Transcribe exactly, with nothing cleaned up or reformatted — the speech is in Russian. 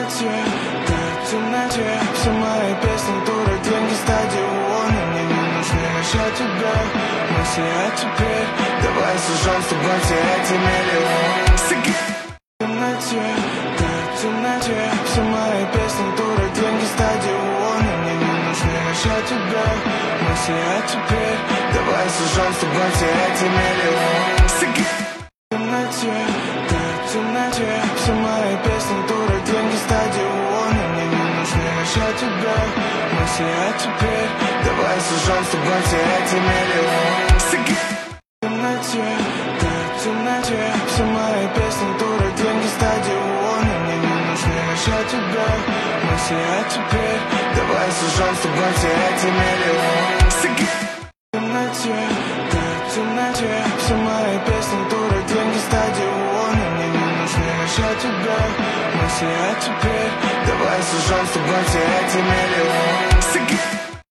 темноте, ты в темноте. Все мои песни, туры, деньги, стадионы. Мне не нужны лишь от тебя мысли, а теперь давай сожжем с тобой все эти миллионы. В темноте, ты в темноте. Все мои песни, туры, деньги, стадионы. Мне не нужны лишь от тебя мысли, а теперь давай сожжем с тобой все эти миллионы. В темноте, ты в темноте. Все мои песни, туры, деньги, стадионы. Мне не нужны лишь от тебя мысли, а теперь давай сожжем с тобой все эти миллионы. В темноте, ты в темноте. Все мои песни, туры, деньги, стадионы. Мне не нужны лишь от тебя мысли, а теперь давай сожжем с тобой все эти миллионы. В темноте, ты в темноте. Все мои песни, туры, деньги, стадионы. Мне не нужны лишь от тебя мысли, а теперь давай сожжем с тобой все эти миллионы.